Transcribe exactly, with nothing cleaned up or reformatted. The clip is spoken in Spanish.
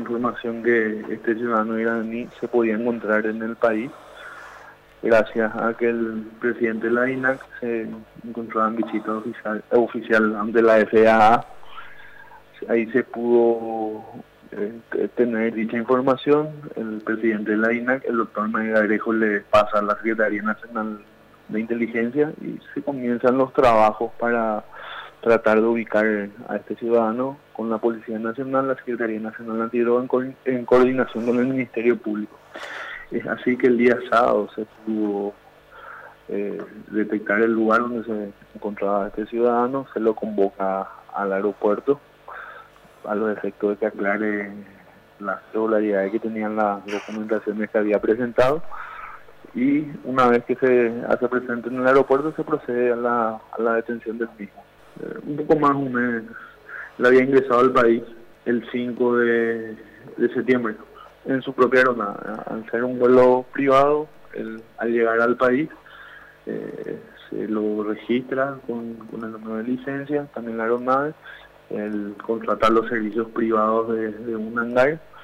información que este ciudadano iraní se podía encontrar en el país, gracias a que el presidente de la I N A C se encontraba en visita oficial, oficial ante la F A A. Ahí se pudo eh, tener dicha información. El presidente de la I N A C, el doctor Melgarejo, le pasa a la Secretaría Nacional de Inteligencia y se comienzan los trabajos para tratar de ubicar a este ciudadano con la Policía Nacional, la Secretaría Nacional Antidroga, en, co en coordinación con el Ministerio Público. Es así que el día sábado se pudo eh, detectar el lugar donde se encontraba este ciudadano, se lo convoca al aeropuerto a los efectos de que aclare las irregularidades que tenían las documentaciones que había presentado, y una vez que se hace presente en el aeropuerto se procede a la, a la detención del mismo. Eh, un poco más un mes, él había ingresado al país el cinco de, de septiembre en su propia aeronave. Al ser un vuelo privado, él, al llegar al país eh, se lo registra con, con el número de licencia, también la aeronave, el contratar los servicios privados de, de un hangar,